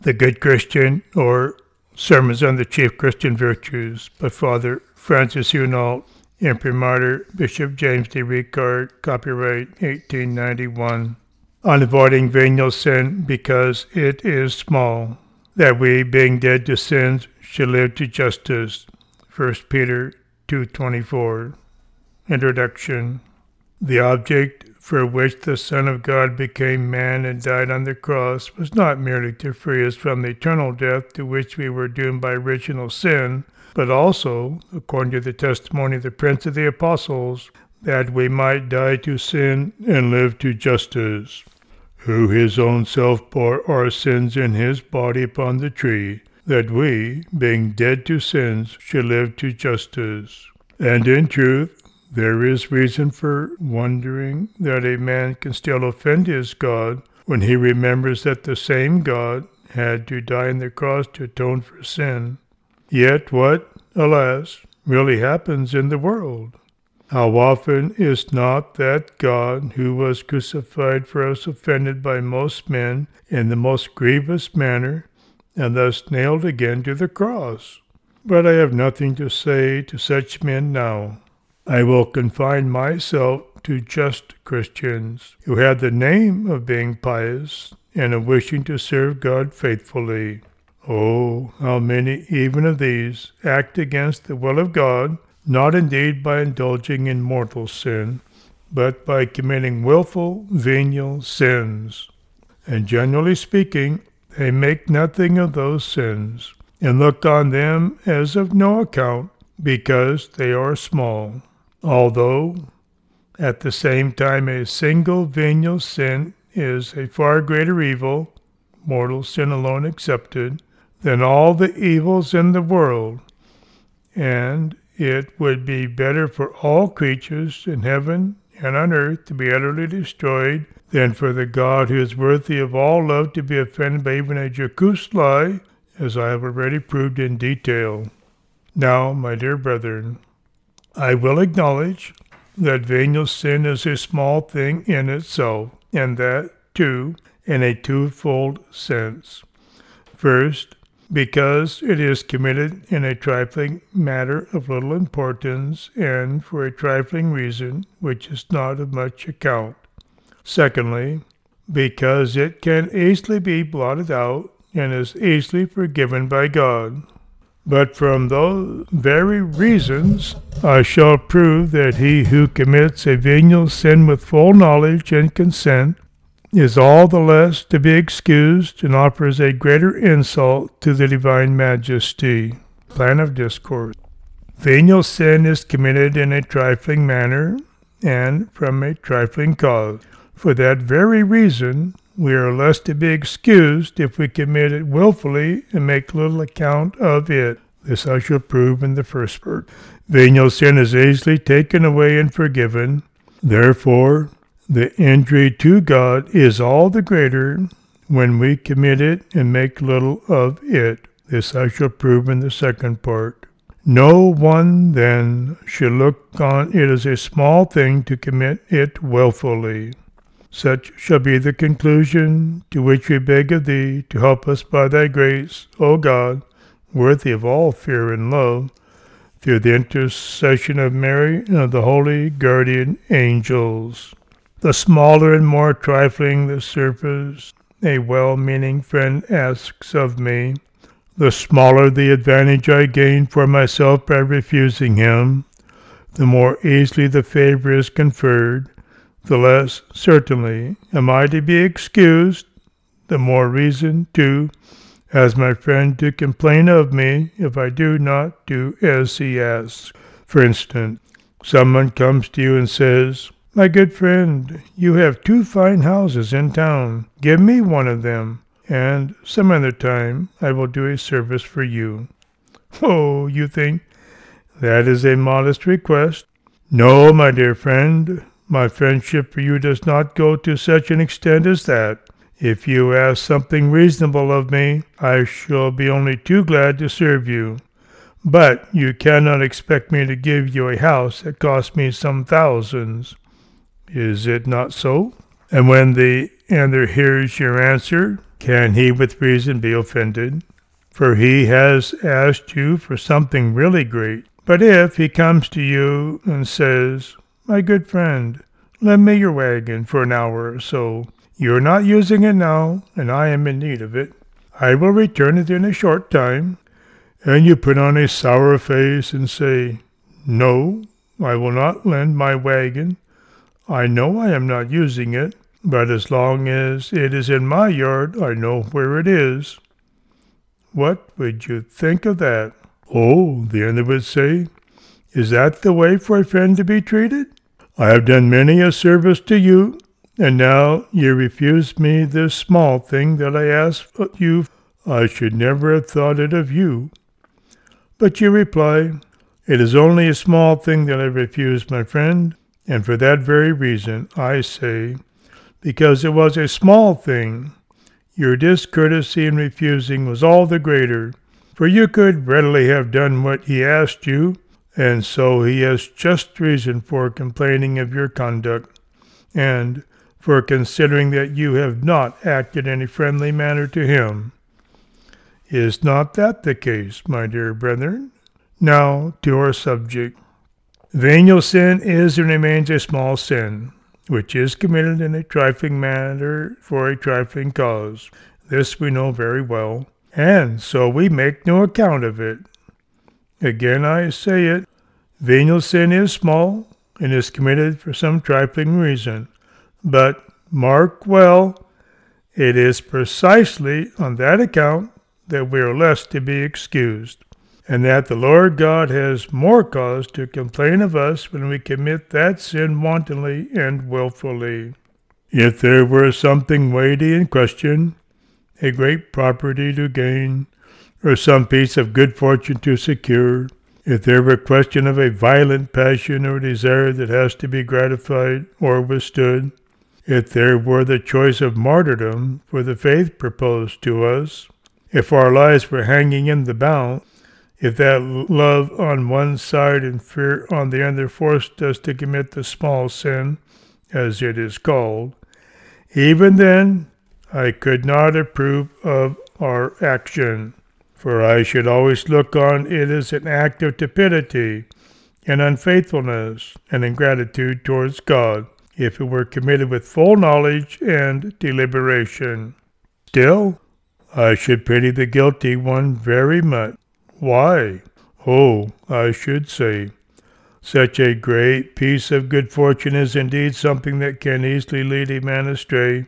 The Good Christian, or Sermons on the Chief Christian Virtues, by Father Francis Hunault, Imprimatur, Bishop James D. Ricard, copyright 1891. On avoiding venial sin because it is small, that we, being dead to sins, should live to justice. 1 Peter 2:24. Introduction. The object for which the Son of God became man and died on the cross was not merely to free us from the eternal death to which we were doomed by original sin, but also, according to the testimony of the Prince of the Apostles, that we might die to sin and live to justice, who his own self bore our sins in his body upon the tree, that we, being dead to sins, should live to justice. And in truth, there is reason for wondering that a man can still offend his God when he remembers that the same God had to die on the cross to atone for sin. Yet what, alas, really happens in the world? How often is not that God who was crucified for us offended by most men in the most grievous manner, and thus nailed again to the cross? But I have nothing to say to such men now. I will confine myself to just Christians who have the name of being pious and of wishing to serve God faithfully. Oh, how many even of these act against the will of God, not indeed by indulging in mortal sin, but by committing willful, venial sins. And generally speaking, they make nothing of those sins, and look on them as of no account, because they are small. Although, at the same time, a single venial sin is a far greater evil, mortal sin alone excepted, than all the evils in the world, and it would be better for all creatures in heaven and on earth to be utterly destroyed than for the God who is worthy of all love to be offended by even a jocose lie, as I have already proved in detail. Now, my dear brethren, I will acknowledge that venial sin is a small thing in itself, and that, too, in a twofold sense. First, because it is committed in a trifling matter of little importance and for a trifling reason which is not of much account. Secondly, because it can easily be blotted out and is easily forgiven by God. But from those very reasons I shall prove that he who commits a venial sin with full knowledge and consent is all the less to be excused and offers a greater insult to the divine majesty. Plan of discourse. Venial sin is committed in a trifling manner and from a trifling cause. For that very reason, we are less to be excused if we commit it willfully and make little account of it. This I shall prove in the first part. Venial sin is easily taken away and forgiven. Therefore, the injury to God is all the greater when we commit it and make little of it. This I shall prove in the second part. No one, then, should look on it as a small thing to commit it willfully. Such shall be the conclusion to which we beg of thee to help us by thy grace, O God, worthy of all fear and love, through the intercession of Mary and of the holy guardian angels. The smaller and more trifling the service a well-meaning friend asks of me, the smaller the advantage I gain for myself by refusing him, the more easily the favor is conferred, the less, certainly, am I to be excused, the more reason, too, has my friend to complain of me if I do not do as he asks. For instance, someone comes to you and says, "My good friend, you have 2 fine houses in town. Give me one of them, and some other time I will do a service for you." Oh, you think that is a modest request? No, my dear friend. My friendship for you does not go to such an extent as that. If you ask something reasonable of me, I shall be only too glad to serve you. But you cannot expect me to give you a house that cost me some thousands. Is it not so? And when the other hears your answer, can he with reason be offended? For he has asked you for something really great. But if he comes to you and says, "My good friend, lend me your wagon for an hour or so. You are not using it now, and I am in need of it. I will return it in a short time," and you put on a sour face and say, "No, I will not lend my wagon. I know I am not using it, but as long as it is in my yard, I know where it is." What would you think of that? "Oh," the other would say, "is that the way for a friend to be treated? I have done many a service to you, and now you refuse me this small thing that I asked you. I should never have thought it of you." But you reply, "It is only a small thing that I refused, my friend, and for that very reason I say, because it was a small thing, your discourtesy in refusing was all the greater, for you could readily have done what he asked you, and so he has just reason for complaining of your conduct, and for considering that you have not acted in a friendly manner to him. Is not that the case, my dear brethren? Now to our subject. Venial sin is and remains a small sin, which is committed in a trifling matter for a trifling cause. This we know very well, and so we make no account of it. Again I say it, venial sin is small, and is committed for some trifling reason. But mark well, it is precisely on that account that we are less to be excused, and that the Lord God has more cause to complain of us when we commit that sin wantonly and wilfully. If there were something weighty in question, a great property to gain, or some piece of good fortune to secure, if there were question of a violent passion or desire that has to be gratified or withstood, if there were the choice of martyrdom for the faith proposed to us, if our lives were hanging in the balance, if that love on one side and fear on the other forced us to commit the small sin, as it is called, even then I could not approve of our action, for I should always look on it as an act of tepidity and unfaithfulness and ingratitude towards God, if it were committed with full knowledge and deliberation. Still, I should pity the guilty one very much. Why? Oh, I should say, such a great piece of good fortune is indeed something that can easily lead a man astray,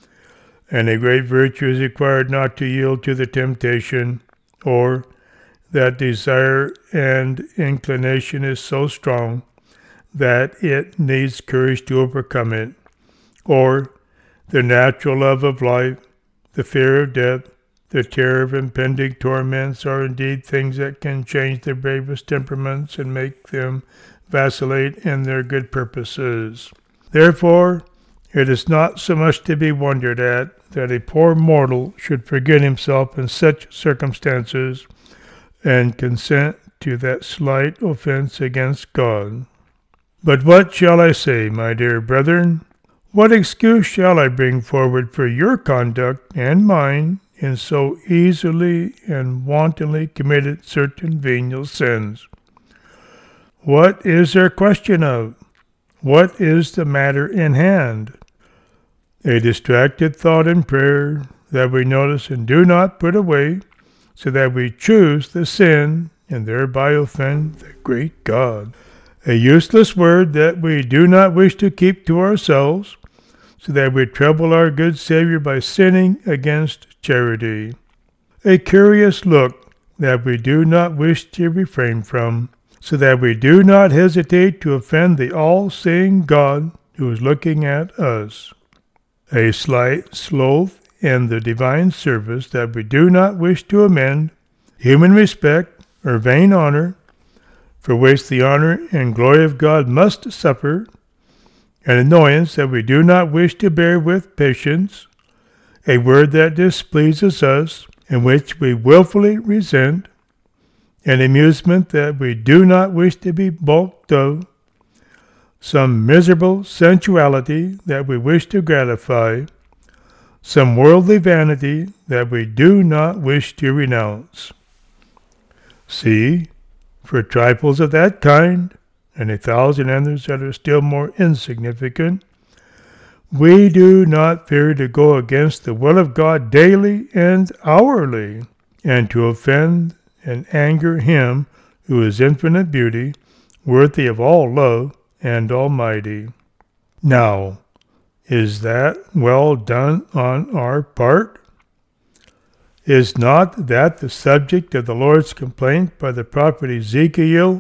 and a great virtue is required not to yield to the temptation, or that desire and inclination is so strong that it needs courage to overcome it, or the natural love of life, the fear of death, the terror of impending torments are indeed things that can change the bravest temperaments and make them vacillate in their good purposes. Therefore, it is not so much to be wondered at that a poor mortal should forget himself in such circumstances and consent to that slight offense against God. But what shall I say, my dear brethren? What excuse shall I bring forward for your conduct and mine in so easily and wantonly committed certain venial sins? What is there question of? What is the matter in hand? A distracted thought in prayer that we notice and do not put away, so that we choose the sin and thereby offend the great God. A useless word that we do not wish to keep to ourselves, so that we trouble our good Savior by sinning against charity. A curious look that we do not wish to refrain from, so that we do not hesitate to offend the all-seeing God who is looking at us. A slight sloth in the divine service that we do not wish to amend, human respect or vain honor, for which the honor and glory of God must suffer, an annoyance that we do not wish to bear with patience, a word that displeases us, and which we willfully resent, an amusement that we do not wish to be balked of, some miserable sensuality that we wish to gratify, some worldly vanity that we do not wish to renounce. See, for trifles of that kind, and 1,000 others that are still more insignificant, we do not fear to go against the will of God daily and hourly, and to offend and anger Him who is infinite beauty, worthy of all love, and almighty. Now, is that well done on our part? Is not that the subject of the Lord's complaint by the prophet Ezekiel?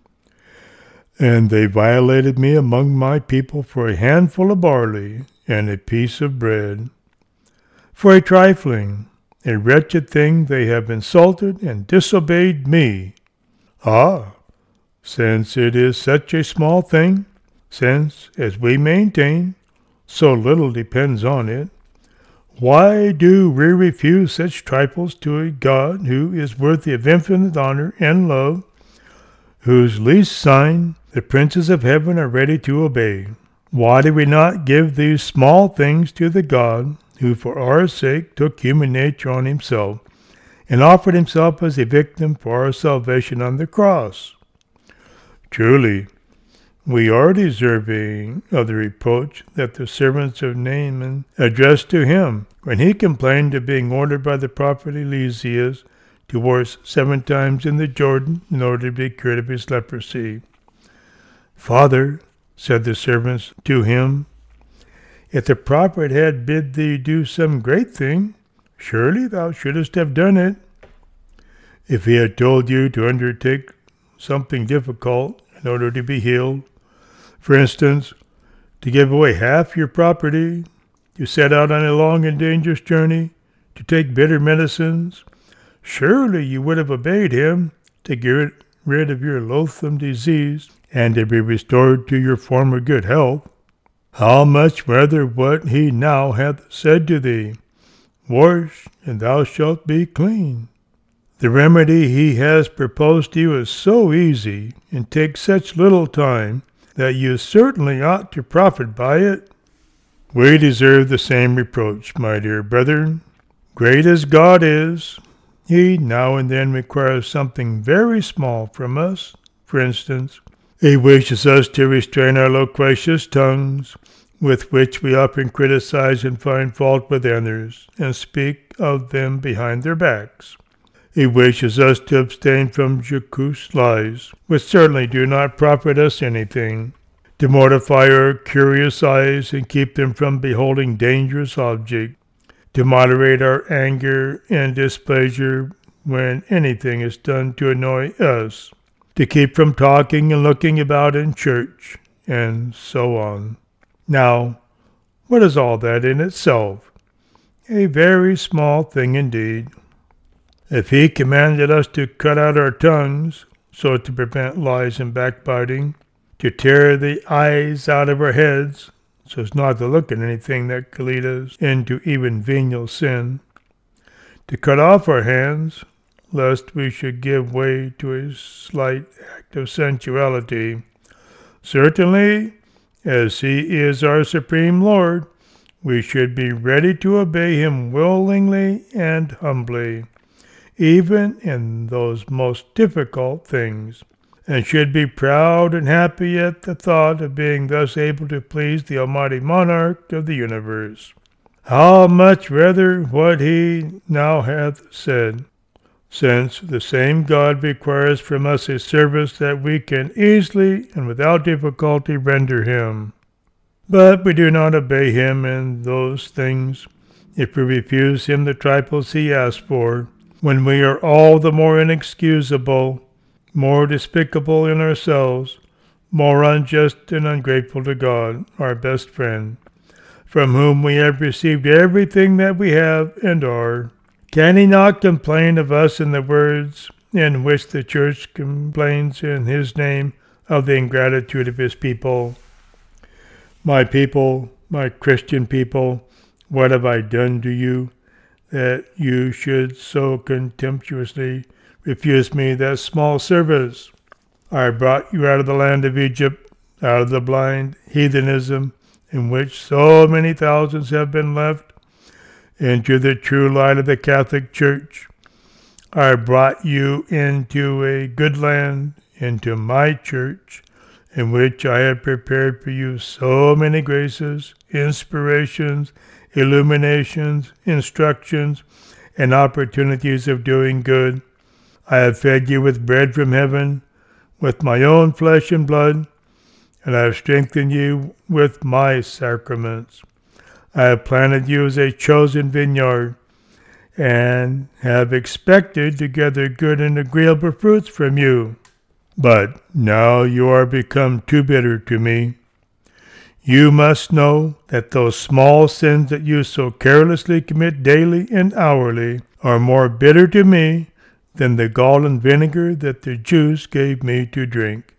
And they violated me among my people for a handful of barley and a piece of bread. For a trifling, a wretched thing they have insulted and disobeyed me. Ah, since it is such a small thing, since, as we maintain, so little depends on it, why do we refuse such trifles to a God who is worthy of infinite honor and love, whose least sign the princes of heaven are ready to obey? Why do we not give these small things to the God who for our sake took human nature on himself and offered himself as a victim for our salvation on the cross? Truly, we are deserving of the reproach that the servants of Naaman addressed to him when he complained of being ordered by the prophet Eliseus to wash 7 times in the Jordan in order to be cured of his leprosy. Father, said the servants to him, if the prophet had bid thee do some great thing, surely thou shouldest have done it. If he had told you to undertake something difficult in order to be healed, for instance, to give away half your property, to set out on a long and dangerous journey, to take bitter medicines, surely you would have obeyed him to get rid of your loathsome disease and to be restored to your former good health. How much rather what he now hath said to thee, wash, and thou shalt be clean. The remedy he has proposed to you is so easy and takes such little time that you certainly ought to profit by it. We deserve the same reproach, my dear brethren. Great as God is, he now and then requires something very small from us. For instance, he wishes us to restrain our loquacious tongues, with which we often criticize and find fault with others, and speak of them behind their backs. He wishes us to abstain from jocose lies, which certainly do not profit us anything, to mortify our curious eyes and keep them from beholding dangerous objects, to moderate our anger and displeasure when anything is done to annoy us, to keep from talking and looking about in church, and so on. Now, what is all that in itself? A very small thing indeed. If he commanded us to cut out our tongues, so to prevent lies and backbiting, to tear the eyes out of our heads, so as not to look at anything that could lead us into even venial sin, to cut off our hands, lest we should give way to a slight act of sensuality, certainly, as he is our supreme Lord, we should be ready to obey him willingly and humbly, even in those most difficult things, and should be proud and happy at the thought of being thus able to please the Almighty Monarch of the universe. How much rather what he now hath said, since the same God requires from us a service that we can easily and without difficulty render him. But we do not obey him in those things if we refuse him the trifles he asks for, when we are all the more inexcusable, more despicable in ourselves, more unjust and ungrateful to God, our best friend, from whom we have received everything that we have and are. Can he not complain of us in the words in which the church complains in his name of the ingratitude of his people? My people, my Christian people, what have I done to you, that you should so contemptuously refuse me that small service? I brought you out of the land of Egypt out of the blind heathenism in which so many thousands have been left, into the true light of the Catholic Church. I brought you into a good land, into my church, in which I have prepared for you so many graces, inspirations, illuminations, instructions, and opportunities of doing good. I have fed you with bread from heaven, with my own flesh and blood, and I have strengthened you with my sacraments. I have planted you as a chosen vineyard, and have expected to gather good and agreeable fruits from you. But now you are become too bitter to me. You must know that those small sins that you so carelessly commit daily and hourly are more bitter to me than the gall and vinegar that the Jews gave me to drink.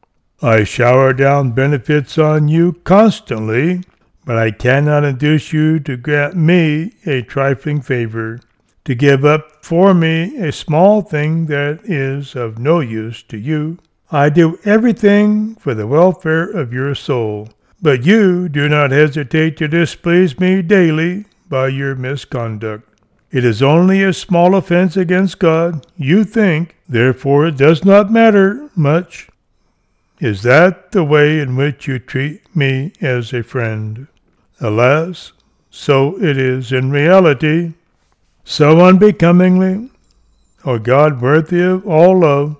I shower down benefits on you constantly, but I cannot induce you to grant me a trifling favor, to give up for me a small thing that is of no use to you. I do everything for the welfare of your soul, but you do not hesitate to displease me daily by your misconduct. It is only a small offense against God, you think, therefore it does not matter much. Is that the way in which you treat me as a friend? Alas, so it is in reality. So unbecomingly, O God worthy of all love,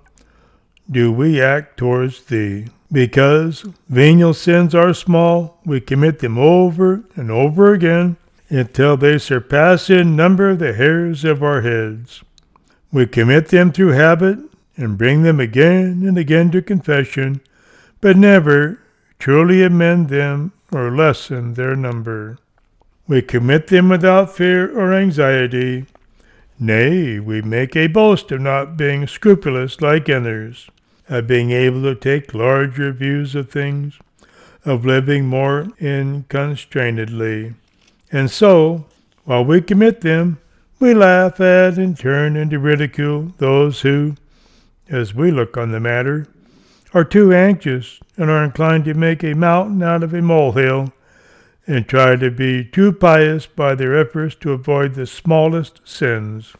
do we act towards thee. Because venial sins are small, we commit them over and over again until they surpass in number the hairs of our heads. We commit them through habit and bring them again and again to confession, but never truly amend them or lessen their number. We commit them without fear or anxiety. Nay, we make a boast of not being scrupulous like others, of being able to take larger views of things, of living more unconstrainedly. And so, while we commit them, we laugh at and turn into ridicule those who, as we look on the matter, are too anxious and are inclined to make a mountain out of a molehill, and try to be too pious by their efforts to avoid the smallest sins.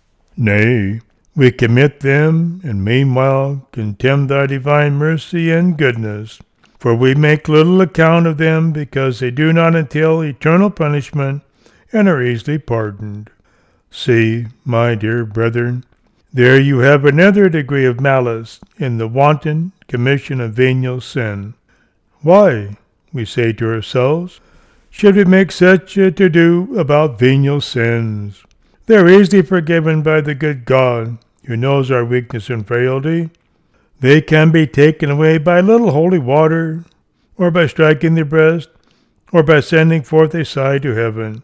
Nay, we commit them, and meanwhile contemn thy divine mercy and goodness, for we make little account of them because they do not entail eternal punishment and are easily pardoned. See, my dear brethren, there you have another degree of malice in the wanton commission of venial sin. Why, we say to ourselves, should we make such a to-do about venial sins? They are easily forgiven by the good God, who knows our weakness and frailty. They can be taken away by a little holy water, or by striking the breast, or by sending forth a sigh to heaven.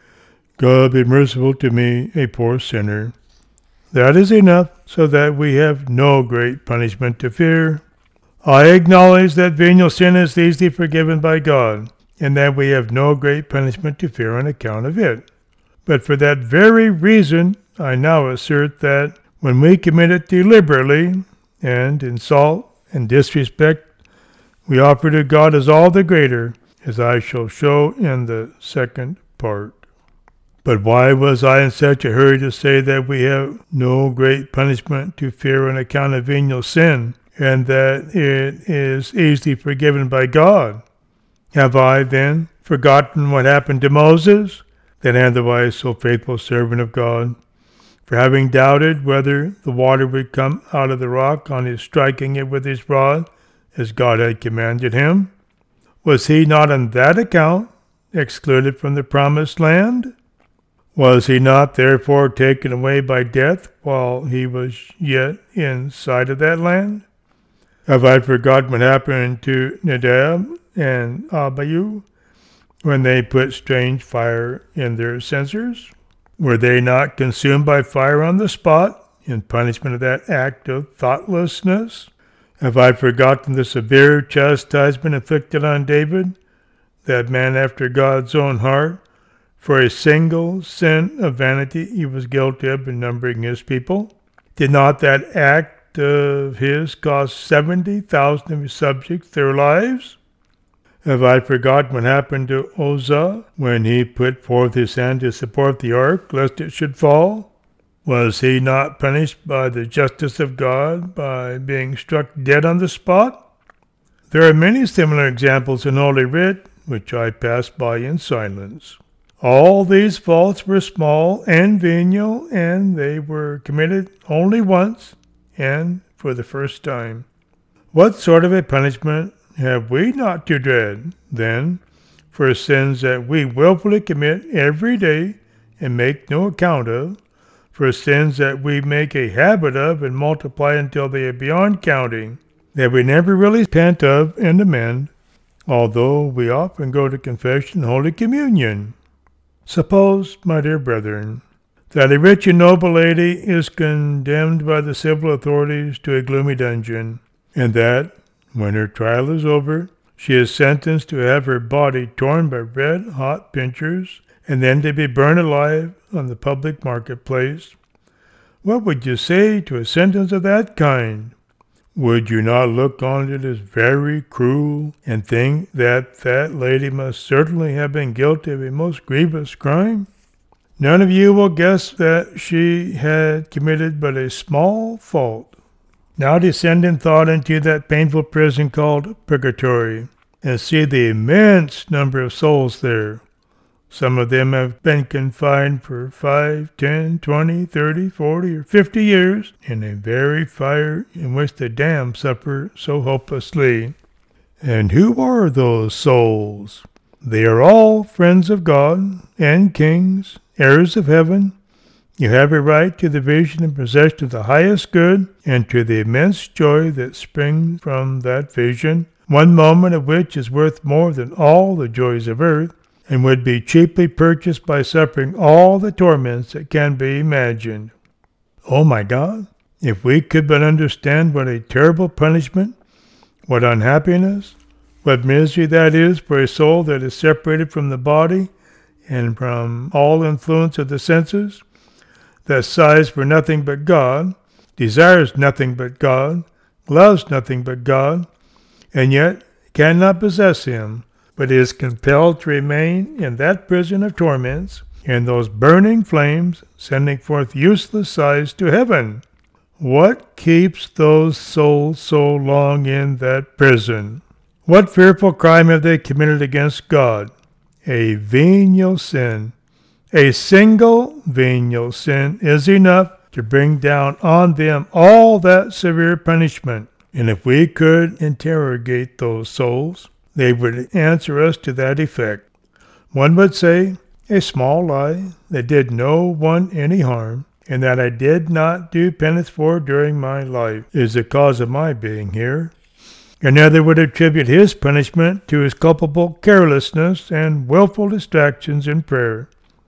God be merciful to me, a poor sinner. That is enough, so that we have no great punishment to fear. I acknowledge that venial sin is easily forgiven by God, and that we have no great punishment to fear on account of it. But for that very reason, I now assert that when we commit it deliberately, and insult and disrespect, we offer to God as all the greater, as I shall show in the second part. But why was I in such a hurry to say that we have no great punishment to fear on account of venial sin, and that it is easily forgiven by God? Have I, then, forgotten what happened to Moses, that otherwise so faithful servant of God, for having doubted whether the water would come out of the rock on his striking it with his rod, as God had commanded him? Was he not on that account excluded from the promised land? Was he not therefore taken away by death while he was yet in sight of that land? Have I forgotten what happened to Nadab and Abihu when they put strange fire in their censers? Were they not consumed by fire on the spot in punishment of that act of thoughtlessness? Have I forgotten the severe chastisement inflicted on David, that man after God's own heart, for a single sin of vanity he was guilty of in numbering his people? Did not that act act of his cost 70,000 of his subjects their lives? Have I forgotten what happened to Uzzah when he put forth his hand to support the ark, lest it should fall? Was he not punished by the justice of God by being struck dead on the spot? There are many similar examples in Holy Writ, which I pass by in silence. All these faults were small and venial, and they were committed only once, and for the first time. What sort of a punishment have we not to dread, then, for sins that we willfully commit every day and make no account of, for sins that we make a habit of and multiply until they are beyond counting, that we never really repent of and amend, although we often go to confession and Holy Communion? Suppose, my dear brethren, that a rich and noble lady is condemned by the civil authorities to a gloomy dungeon, and that, when her trial is over, she is sentenced to have her body torn by red-hot pincers, and then to be burned alive on the public marketplace. What would you say to a sentence of that kind? Would you not look on it as very cruel, and think that that lady must certainly have been guilty of a most grievous crime? None of you will guess that she had committed but a small fault. Now descend in thought into that painful prison called Purgatory, and see the immense number of souls there. Some of them have been confined for 5, 10, 20, 30, 40, or 50 years in a very fire in which the damned suffer so hopelessly. And who are those souls? They are all friends of God and kings, heirs of heaven. You have a right to the vision and possession of the highest good, and to the immense joy that springs from that vision, one moment of which is worth more than all the joys of earth, and would be cheaply purchased by suffering all the torments that can be imagined. Oh my God, if we could but understand what a terrible punishment, what unhappiness, what misery that is for a soul that is separated from the body and from all influence of the senses, that sighs for nothing but God, desires nothing but God, loves nothing but God, and yet cannot possess him, but is compelled to remain in that prison of torments, in those burning flames, sending forth useless sighs to heaven. What keeps those souls so long in that prison? What fearful crime have they committed against God? A venial sin. A single venial sin is enough to bring down on them all that severe punishment. And if we could interrogate those souls, they would answer us to that effect. One would say, a small lie that did no one any harm, and that I did not do penance for during my life, is the cause of my being here. Another would attribute his punishment to his culpable carelessness and willful distractions in prayer.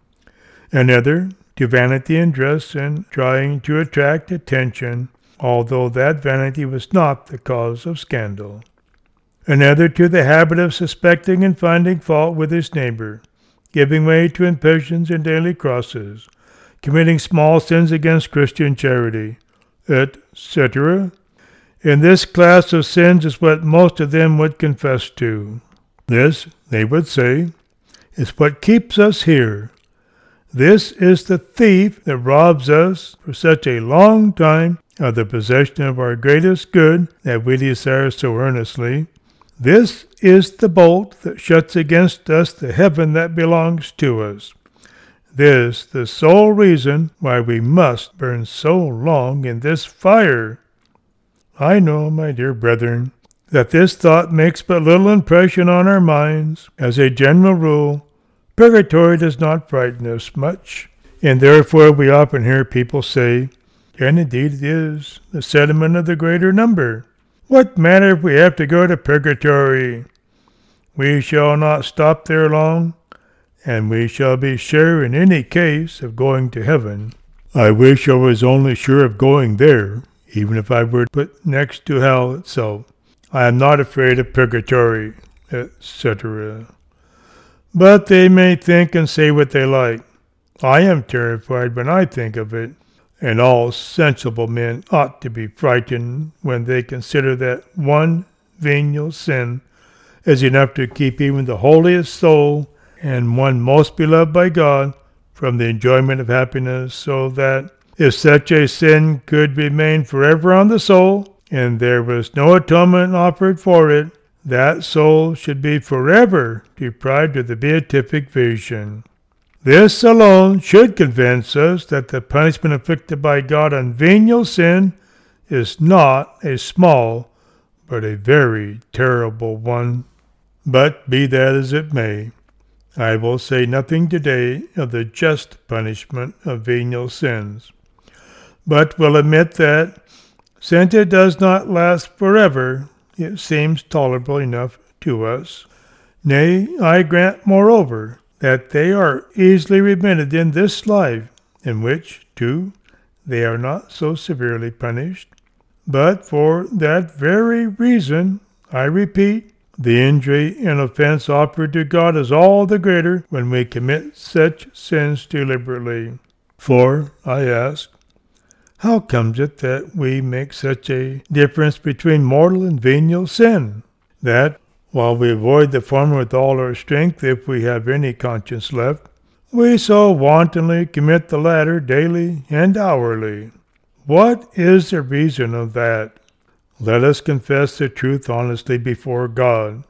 Another to vanity in dress and trying to attract attention, although that vanity was not the cause of scandal. Another to the habit of suspecting and finding fault with his neighbor, giving way to impatience and daily crosses, committing small sins against Christian charity, etc. In this class of sins is what most of them would confess to. This, they would say, is what keeps us here. This is the thief that robs us for such a long time of the possession of our greatest good that we desire so earnestly. This is the bolt that shuts against us the heaven that belongs to us. This the sole reason why we must burn so long in this fire. I know, my dear brethren, that this thought makes but little impression on our minds. As a general rule, purgatory does not frighten us much, and therefore we often hear people say, and indeed it is the sentiment of the greater number, what matter if we have to go to purgatory? We shall not stop there long, and we shall be sure in any case of going to heaven. I wish I was only sure of going there, even if I were put next to hell itself. I am not afraid of purgatory, etc. But they may think and say what they like. I am terrified when I think of it, and all sensible men ought to be frightened when they consider that one venial sin is enough to keep even the holiest soul and one most beloved by God from the enjoyment of happiness, so that if such a sin could remain forever on the soul, and there was no atonement offered for it, that soul should be forever deprived of the beatific vision. This alone should convince us that the punishment inflicted by God on venial sin is not a small, but a very terrible one. But be that as it may, I will say nothing today of the just punishment of venial sins, but will admit that, since it does not last forever, it seems tolerable enough to us. Nay, I grant, moreover, that they are easily remitted in this life, in which, too, they are not so severely punished. But for that very reason, I repeat, the injury and offense offered to God is all the greater when we commit such sins deliberately. For, I ask, how comes it that we make such a difference between mortal and venial sin, that, while we avoid the former with all our strength if we have any conscience left, we so wantonly commit the latter daily and hourly? What is the reason of that? Let us confess the truth honestly before God.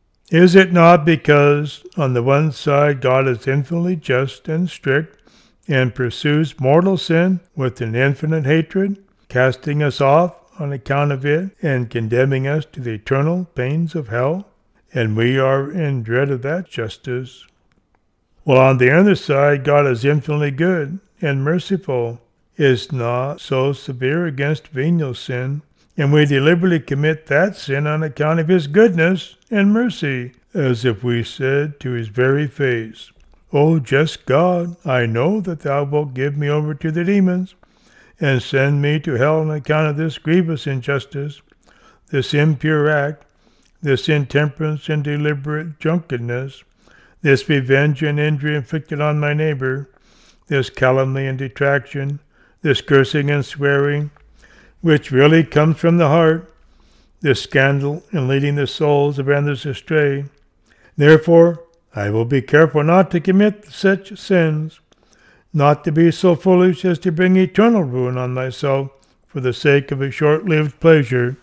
Is it not because, on the one side, God is infinitely just and strict, and pursues mortal sin with an infinite hatred, casting us off on account of it, and condemning us to the eternal pains of hell? And we are in dread of that justice. While on the other side, God is infinitely good and merciful, is not so severe against venial sin, and we deliberately commit that sin on account of his goodness and mercy, as if we said to his very face, O just God, I know that thou wilt give me over to the demons, and send me to hell on account of this grievous injustice, this impure act, this intemperance and deliberate drunkenness, this revenge and injury inflicted on my neighbor, this calumny and detraction, this cursing and swearing, which really comes from the heart, this scandal in leading the souls of others astray. Therefore, I will be careful not to commit such sins, not to be so foolish as to bring eternal ruin on myself for the sake of a short-lived pleasure.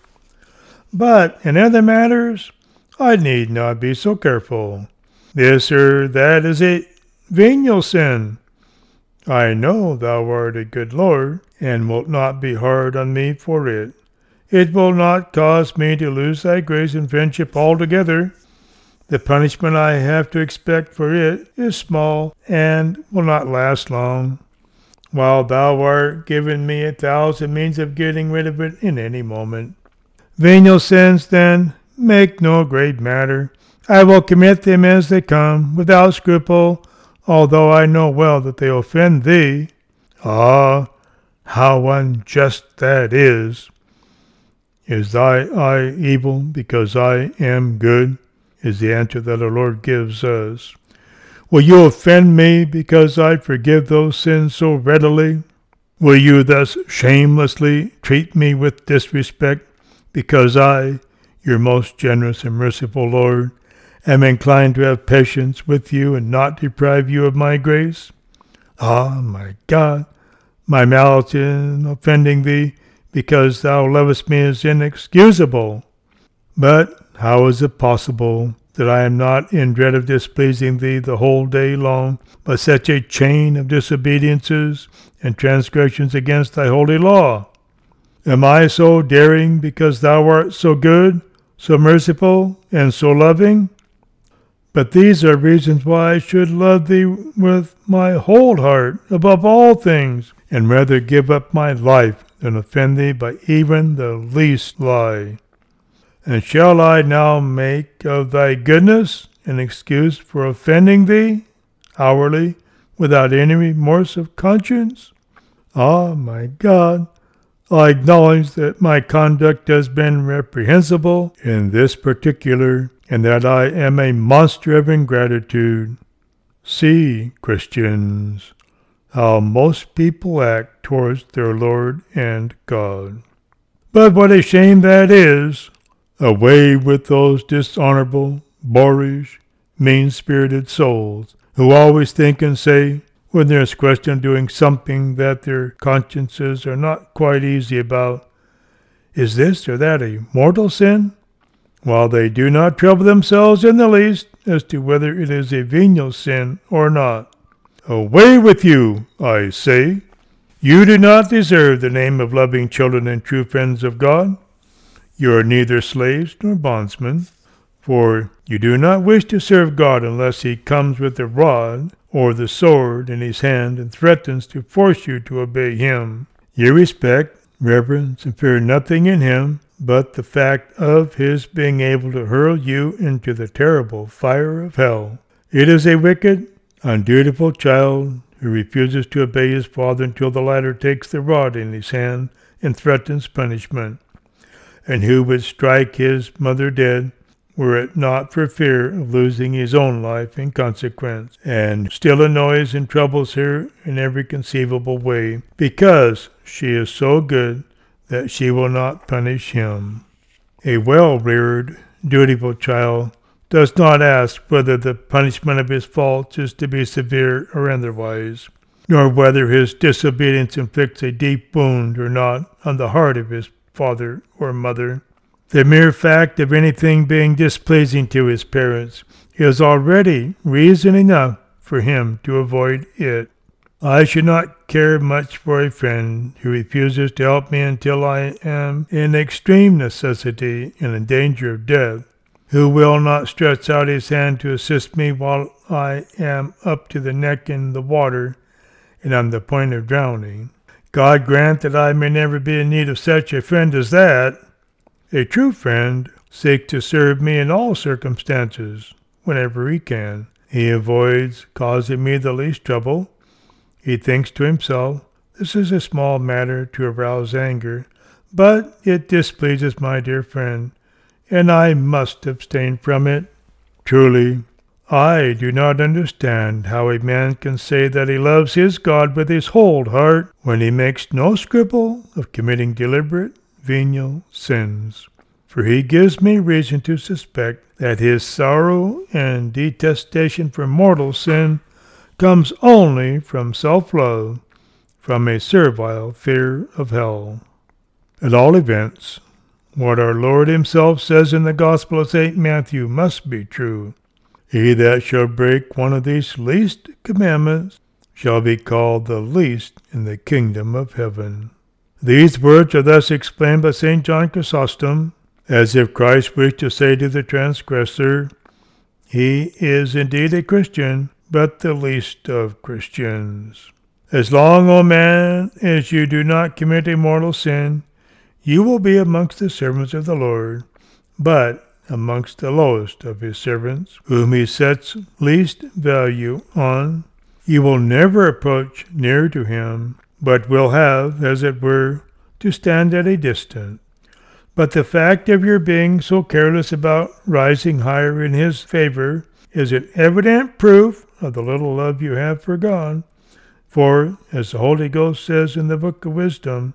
But in other matters, I need not be so careful. This or that is a venial sin. I know thou art a good Lord, and wilt not be hard on me for it. It will not cause me to lose thy grace and friendship altogether. The punishment I have to expect for it is small, and will not last long, while thou art giving me 1,000 means of getting rid of it in any moment. Venial sins, then, make no great matter. I will commit them as they come, without scruple, although I know well that they offend thee. Ah, how unjust that is! Is thy eye evil because I am good? Is the answer that our Lord gives us. Will you offend me because I forgive those sins so readily? Will you thus shamelessly treat me with disrespect because I, your most generous and merciful Lord, am inclined to have patience with you and not deprive you of my grace? Ah, my God, my malice in offending thee because thou lovest me is inexcusable. But how is it possible that I am not in dread of displeasing thee the whole day long by such a chain of disobediences and transgressions against thy holy law? Am I so daring because thou art so good, so merciful, and so loving? But these are reasons why I should love thee with my whole heart above all things, and rather give up my life than offend thee by even the least lie. And shall I now make of thy goodness an excuse for offending thee hourly without any remorse of conscience? Ah, my God, I acknowledge that my conduct has been reprehensible in this particular, and that I am a monster of ingratitude. See, Christians, how most people act towards their Lord and God. But what a shame that is! Away with those dishonorable, boorish, mean-spirited souls who always think and say, when there's question of doing something that their consciences are not quite easy about, is this or that a mortal sin? While they do not trouble themselves in the least as to whether it is a venial sin or not. Away with you, I say. You do not deserve the name of loving children and true friends of God. You are neither slaves nor bondsmen, for you do not wish to serve God unless he comes with the rod or the sword in his hand and threatens to force you to obey him. You respect, reverence, and fear nothing in him but the fact of his being able to hurl you into the terrible fire of hell. It is a wicked, undutiful child who refuses to obey his father until the latter takes the rod in his hand and threatens punishment, and who would strike his mother dead were it not for fear of losing his own life in consequence, and still annoys and troubles her in every conceivable way, because she is so good that she will not punish him. A well-reared, dutiful child does not ask whether the punishment of his faults is to be severe or otherwise, nor whether his disobedience inflicts a deep wound or not on the heart of his father or mother. The mere fact of anything being displeasing to his parents is already reason enough for him to avoid it. I should not care much for a friend who refuses to help me until I am in extreme necessity and in danger of death, who will not stretch out his hand to assist me while I am up to the neck in the water and on the point of drowning. God grant that I may never be in need of such a friend as that. A true friend seeks to serve me in all circumstances, whenever he can. He avoids causing me the least trouble. He thinks to himself, this is a small matter to arouse anger, but it displeases my dear friend, and I must abstain from it. Truly, I do not understand how a man can say that he loves his God with his whole heart when he makes no scruple of committing deliberate, venial sins. For he gives me reason to suspect that his sorrow and detestation for mortal sin comes only from self-love, from a servile fear of hell. At all events, what our Lord himself says in the Gospel of St. Matthew must be true. He that shall break one of these least commandments shall be called the least in the kingdom of heaven. These words are thus explained by St. John Chrysostom, as if Christ wished to say to the transgressor, he is indeed a Christian, but the least of Christians. As long, O man, as you do not commit a mortal sin, you will be amongst the servants of the Lord, but amongst the lowest of his servants, whom he sets least value on. You will never approach near to him, but will have, as it were, to stand at a distance. But the fact of your being so careless about rising higher in his favor is an evident proof of the little love you have for God. For, as the Holy Ghost says in the Book of Wisdom,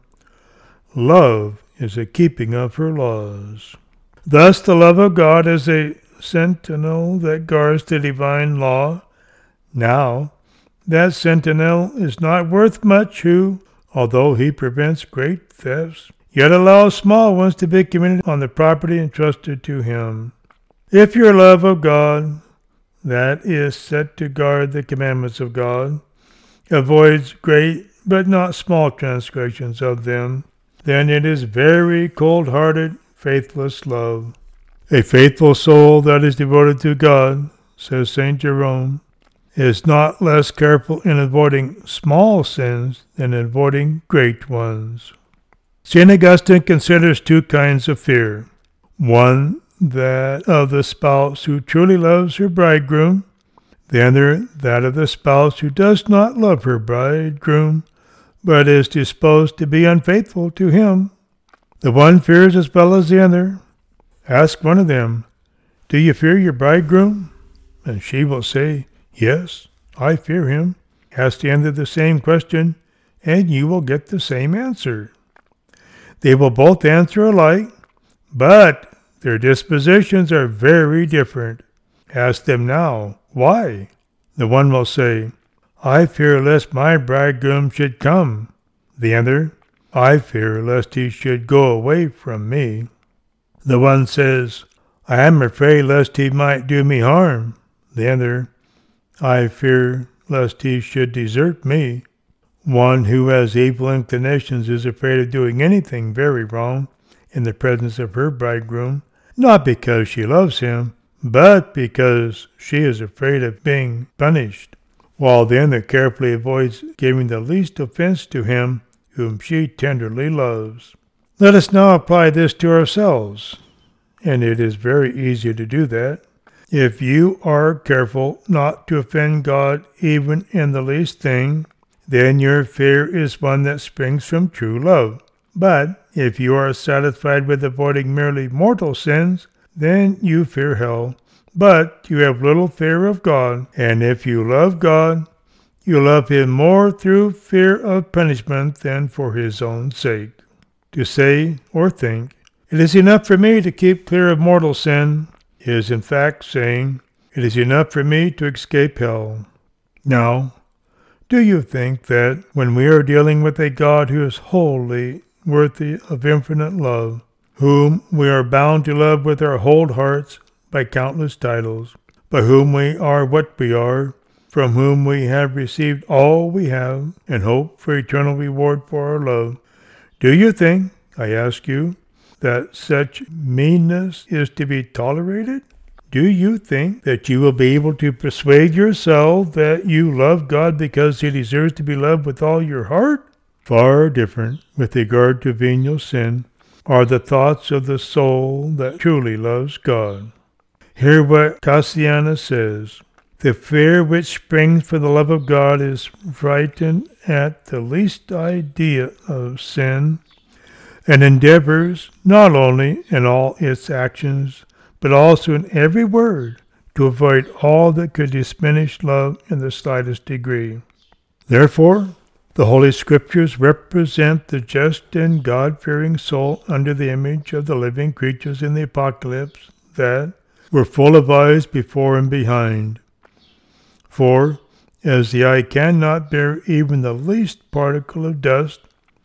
love is the keeping of her laws. Thus the love of God is a sentinel that guards the divine law. Now, that sentinel is not worth much who, although he prevents great thefts, yet allows small ones to be committed on the property entrusted to him. If your love of God, that is set to guard the commandments of God, avoids great but not small transgressions of them, then it is very cold-hearted, faithless love. A faithful soul that is devoted to God, says St. Jerome, is not less careful in avoiding small sins than in avoiding great ones. St. Augustine considers two kinds of fear. One, that of the spouse who truly loves her bridegroom. The other, that of the spouse who does not love her bridegroom, but is disposed to be unfaithful to him. The one fears as well as the other. Ask one of them, do you fear your bridegroom? And she will say, yes, I fear him. Ask the other the same question, and you will get the same answer. They will both answer alike, but their dispositions are very different. Ask them now, why? The one will say, I fear lest my bridegroom should come. The other, I fear lest he should go away from me. The one says, I am afraid lest he might do me harm. The other, I fear lest he should desert me. One who has evil inclinations is afraid of doing anything very wrong in the presence of her bridegroom, not because she loves him, but because she is afraid of being punished, while the other carefully avoids giving the least offense to him whom she tenderly loves. Let us now apply this to ourselves, and it is very easy to do that. If you are careful not to offend God even in the least thing, then your fear is one that springs from true love. But if you are satisfied with avoiding merely mortal sins, then you fear hell. But you have little fear of God, and if you love God, you love him more through fear of punishment than for his own sake. To say or think, it is enough for me to keep clear of mortal sin, is in fact saying, it is enough for me to escape hell. Now, do you think that when we are dealing with a God who is wholly worthy of infinite love, whom we are bound to love with our whole hearts by countless titles, by whom we are what we are, from whom we have received all we have, and hope for eternal reward for our love, do you think, I ask you, that such meanness is to be tolerated? Do you think that you will be able to persuade yourself that you love God because he deserves to be loved with all your heart? Far different, with regard to venial sin, are the thoughts of the soul that truly loves God. Hear what Cassianus says. The fear which springs from the love of God is frightened at the least idea of sin, and endeavors, not only in all its actions, but also in every word, to avoid all that could diminish love in the slightest degree. Therefore, the Holy Scriptures represent the just and God-fearing soul under the image of the living creatures in the Apocalypse that were full of eyes before and behind. For, as the eye cannot bear even the least particle of dust,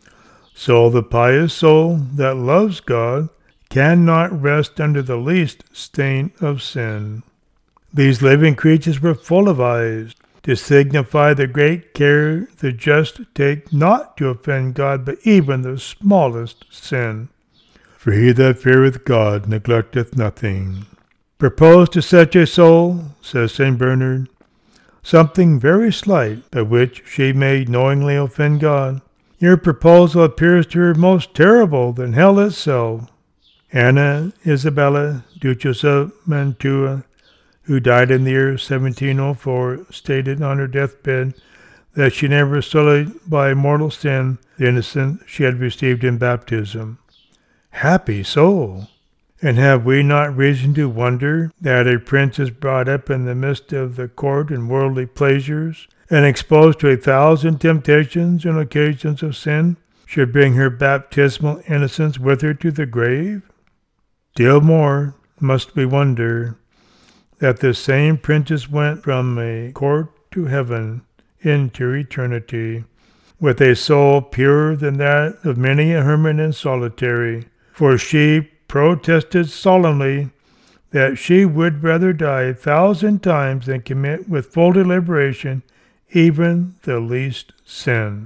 so the pious soul that loves God cannot rest under the least stain of sin. These living creatures were full of eyes, to signify the great care the just take not to offend God by even the smallest sin. For he that feareth God neglecteth nothing. Propose to such a soul, says St. Bernard, something very slight by which she may knowingly offend God. Your proposal appears to her most terrible than hell itself. Anna Isabella, Duchess of Mantua, who died in the year 1704, stated on her deathbed that she never sullied by mortal sin the innocence she had received in baptism. Happy soul! And have we not reason to wonder that a princess brought up in the midst of the court and worldly pleasures, and exposed to 1,000 temptations and occasions of sin, should bring her baptismal innocence with her to the grave? Still more must we wonder that the same princess went from a court to heaven into eternity, with a soul purer than that of many a hermit and solitary, for she protested solemnly that she would rather die 1,000 times than commit with full deliberation even the least sin.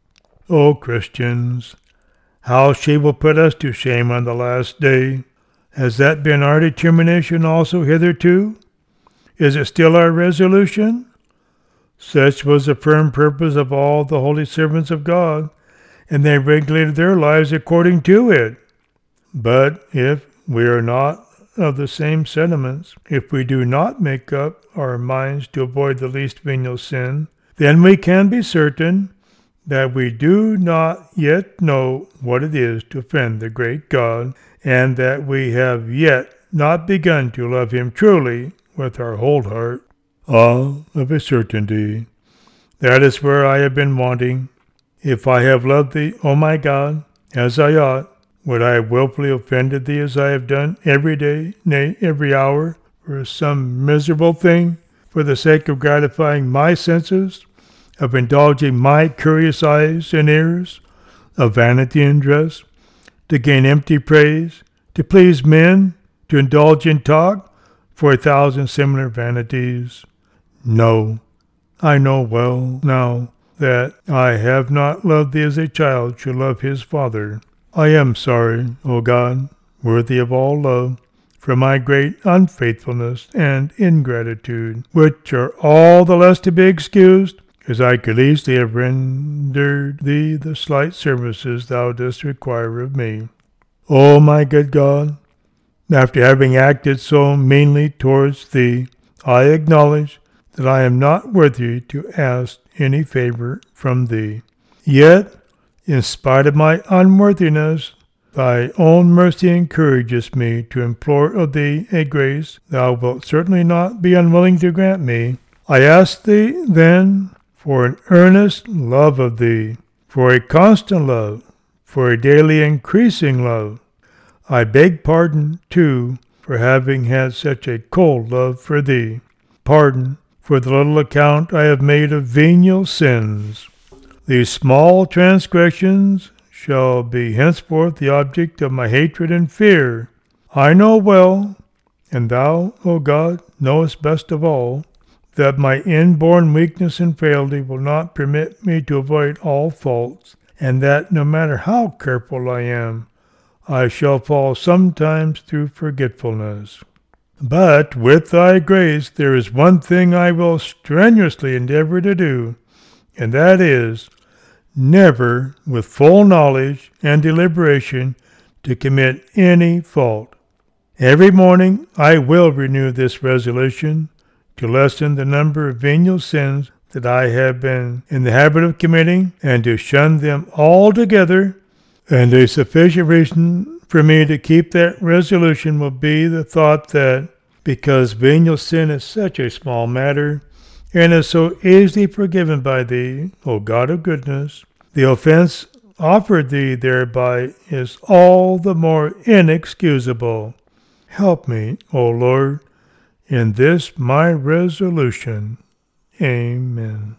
O Christians, how she will put us to shame on the last day! Has that been our determination also hitherto? Is it still our resolution? Such was the firm purpose of all the holy servants of God, and they regulated their lives according to it. But if we are not of the same sentiments, if we do not make up our minds to avoid the least venial sin, then we can be certain that we do not yet know what it is to offend the great God, and that we have yet not begun to love him truly with our whole heart. Ah, of a certainty, That is where I have been wanting. If I have loved thee, O my God, as I ought, would I have willfully offended thee as I have done every day, nay, every hour, for some miserable thing, for the sake of gratifying my senses, of indulging my curious eyes and ears, of vanity in dress, to gain empty praise, to please men, to indulge in talk, for 1,000 similar vanities? No, I know well now that I have not loved thee as a child should love his father. I am sorry, O God, worthy of all love, for my great unfaithfulness and ingratitude, which are all the less to be excused, as I could easily have rendered thee the slight services thou dost require of me. O my good God, after having acted so meanly towards thee, I acknowledge that I am not worthy to ask any favor from thee. Yet, in spite of my unworthiness, thy own mercy encourages me to implore of thee a grace thou wilt certainly not be unwilling to grant me. I ask thee, then, for an earnest love of thee, for a constant love, for a daily increasing love. I beg pardon, too, for having had such a cold love for thee. Pardon for the little account I have made of venial sins. These small transgressions shall be henceforth the object of my hatred and fear. I know well, and thou, O God, knowest best of all, that my inborn weakness and frailty will not permit me to avoid all faults, and that no matter how careful I am, I shall fall sometimes through forgetfulness. But with thy grace there is one thing I will strenuously endeavor to do, and that is, never, with full knowledge and deliberation, to commit any fault. Every morning I will renew this resolution, to lessen the number of venial sins that I have been in the habit of committing, and to shun them altogether. And a sufficient reason for me to keep that resolution will be the thought that, because venial sin is such a small matter, and is so easily forgiven by thee, O God of goodness, the offense offered thee thereby is all the more inexcusable. Help me, O Lord, in this my resolution. Amen.